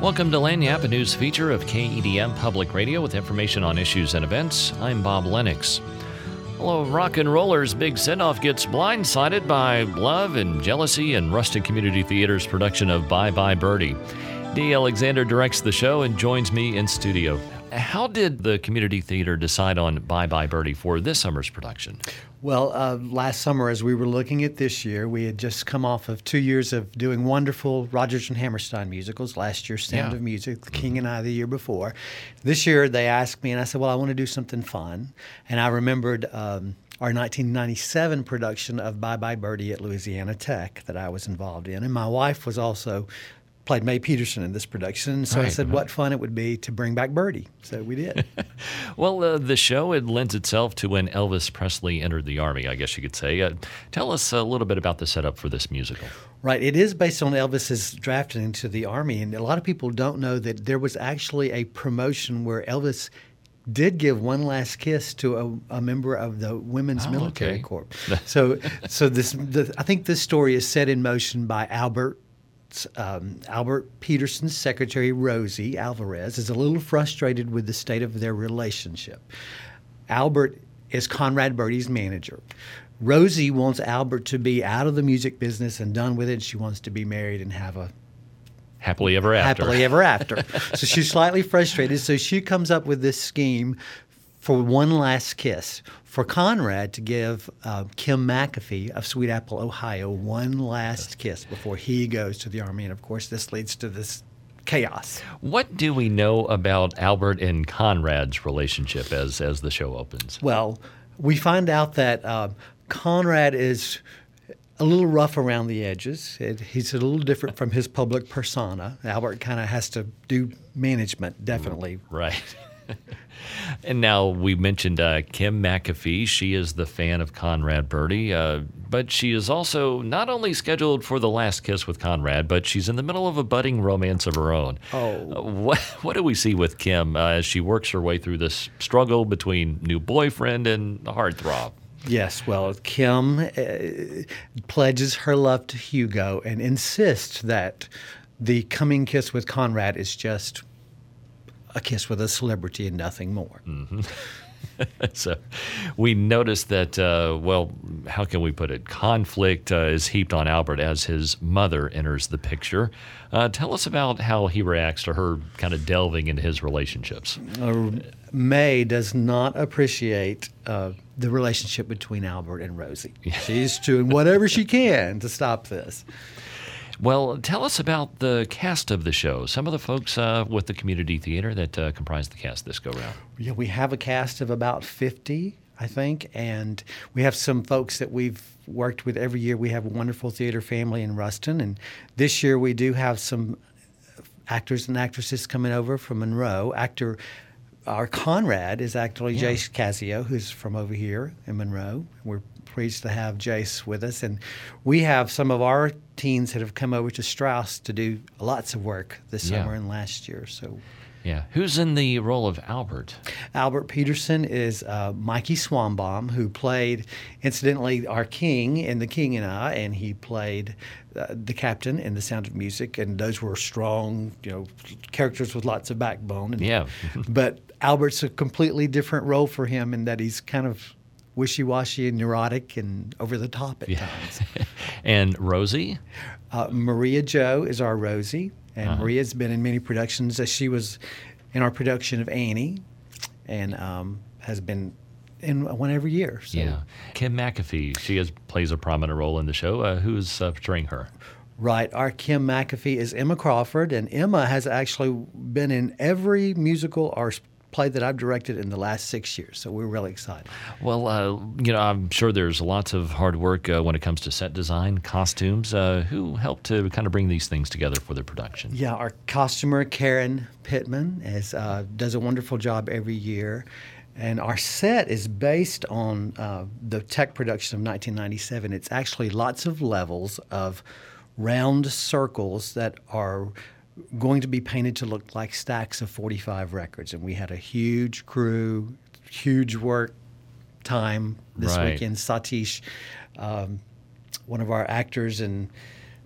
Welcome to Lagniappe, a news feature of KEDM Public Radio with information on issues and events. I'm Bob Lennox. Hello, rock and rollers' big send-off gets blindsided by love and jealousy in Ruston Community Theater's production of Bye Bye Birdie. Dee Alexander directs the show and joins me in studio. How did the Community Theater decide on Bye Bye Birdie for this summer's production? Well, last summer, as we were looking at this year, we had just come off of 2 years of doing wonderful Rodgers and Hammerstein musicals. Last year, Sound of Music, The King and I the year before. This year, they asked me, and I said, well, I want to do something fun. And I remembered our 1997 production of Bye Bye Birdie at Louisiana Tech that I was involved in. And my wife was also played Mae Peterson in this production. So I said, what fun it would be to bring back Birdie. So we did. Well, the show, it lends itself to when Elvis Presley entered the Army, I guess you could say. Tell us a little bit about the setup for this musical. Right. It is based on Elvis's drafting into the Army. And a lot of people don't know that there was actually a promotion where Elvis did give one last kiss to a member of the Women's Military Corps. So I think this story is set in motion by Albert Peterson's secretary, Rosie Alvarez, is a little frustrated with the state of their relationship. Albert is Conrad Birdie's manager. Rosie wants Albert to be out of the music business and done with it. She wants to be married and have a happily ever after. So she's slightly frustrated. So she comes up with this scheme for one last kiss, for Conrad to give Kim McAfee of Sweet Apple, Ohio, one last kiss before he goes to the Army. And, of course, this leads to this chaos. What do we know about Albert and Conrad's relationship as the show opens? Well, we find out that Conrad is a little rough around the edges. He's a little different from his public persona. Albert kind of has to do management, definitely. Right. And now we mentioned Kim McAfee. She is the fan of Conrad Birdie, but she is also not only scheduled for the last kiss with Conrad, but she's in the middle of a budding romance of her own. What do we see with Kim as she works her way through this struggle between new boyfriend and heartthrob? Yes, well, Kim pledges her love to Hugo and insists that the coming kiss with Conrad is just a kiss with a celebrity and nothing more. Mm-hmm. So we noticed that, how can we put it? Conflict is heaped on Albert as his mother enters the picture. Tell us about how he reacts to her kind of delving into his relationships. Mae does not appreciate the relationship between Albert and Rosie. She's doing whatever she can to stop this. Well, tell us about the cast of the show. Some of the folks with the Community Theater that comprise the cast this go-round. Yeah, we have a cast of about 50, I think, and we have some folks that we've worked with every year. We have a wonderful theater family in Ruston, and this year we do have some actors and actresses coming over from Monroe. Our Conrad is actually Jace Casio, who's from over here in Monroe. We're pleased to have Jace with us. And we have some of our teens that have come over to Strauss to do lots of work this summer and last year. So, who's in the role of Albert? Albert Peterson is Mikey Swanbaum, who played, incidentally, our king in The King and I, and he played the captain in The Sound of Music, and those were strong, characters with lots of backbone. But Albert's a completely different role for him in that he's kind of wishy-washy and neurotic and over the top at times. And Rosie? Maria Jo is our Rosie, and Maria's been in many productions. She was in our production of Annie and has been in one every year. So. Yeah. Kim McAfee, she plays a prominent role in the show. Who's portraying her? Right. Our Kim McAfee is Emma Crawford, and Emma has actually been in every musical or play that I've directed in the last 6 years, so we're really excited. Well, I'm sure there's lots of hard work when it comes to set design, costumes. Who helped to kind of bring these things together for the production? Yeah, our costumer, Karen Pittman, does a wonderful job every year. And our set is based on the tech production of 1997. It's actually lots of levels of round circles that are going to be painted to look like stacks of 45 records. And we had a huge crew, huge work time this weekend. Satish, one of our actors and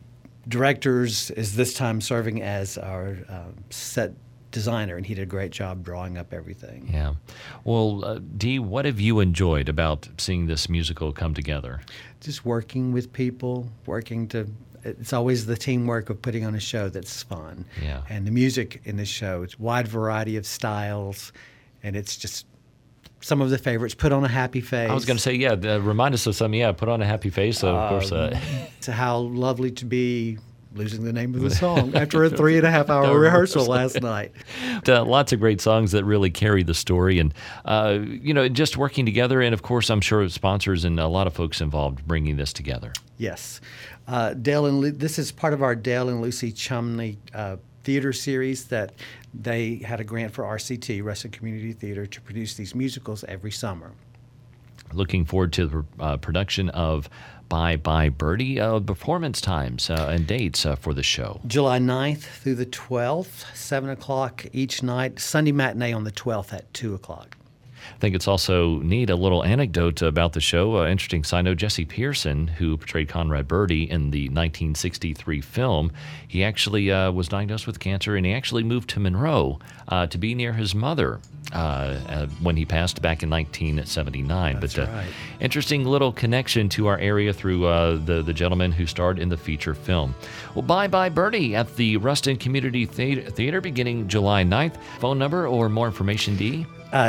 directors is this time serving as our set designer, and he did a great job drawing up everything. Yeah. Well, Dee, what have you enjoyed about seeing this musical come together? Just working with people, it's always the teamwork of putting on a show that's fun. Yeah. And the music in this show, it's a wide variety of styles, and it's just some of the favorites. Put on a Happy Face. I was going to say, remind us of some. Yeah, Put on a Happy Face. So of course. It's How Lovely to Be. Losing the name of the song after a 3.5-hour rehearsal last night. Lots of great songs that really carry the story, and just working together. And of course, I'm sure sponsors and a lot of folks involved bringing this together. Yes, this is part of our Dale and Lucy Chumney theater series that they had a grant for RCT, Ruston Community Theater, to produce these musicals every summer. Looking forward to the production of Bye Bye Birdie. Performance times and dates for the show. July 9th through the 12th, 7 o'clock each night. Sunday matinee on the 12th at 2 o'clock. I think it's also neat, a little anecdote about the show. Interesting side note, Jesse Pearson, who portrayed Conrad Birdie in the 1963 film, he actually was diagnosed with cancer, and he actually moved to Monroe to be near his mother when he passed back in 1979. That's right. Interesting little connection to our area through the gentleman who starred in the feature film. Well, Bye Bye Birdie at the Ruston Community Theater beginning July 9th. Phone number or more information, Dee?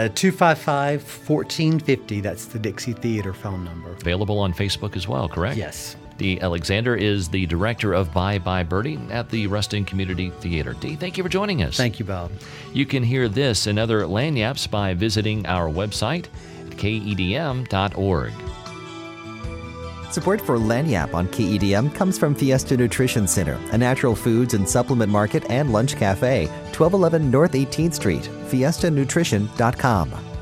255-1450. That's the Dixie Theater phone number. Available on Facebook as well, correct? Yes. Dee Alexander is the director of Bye Bye Birdie at the Ruston Community Theater. Dee, thank you for joining us. Thank you, Bob. You can hear this and other Lagniappes by visiting our website at KEDM.org. Support for Lagniappe on KEDM comes from Fiesta Nutrition Center, a natural foods and supplement market and lunch cafe, 1211 North 18th Street, fiestanutrition.com.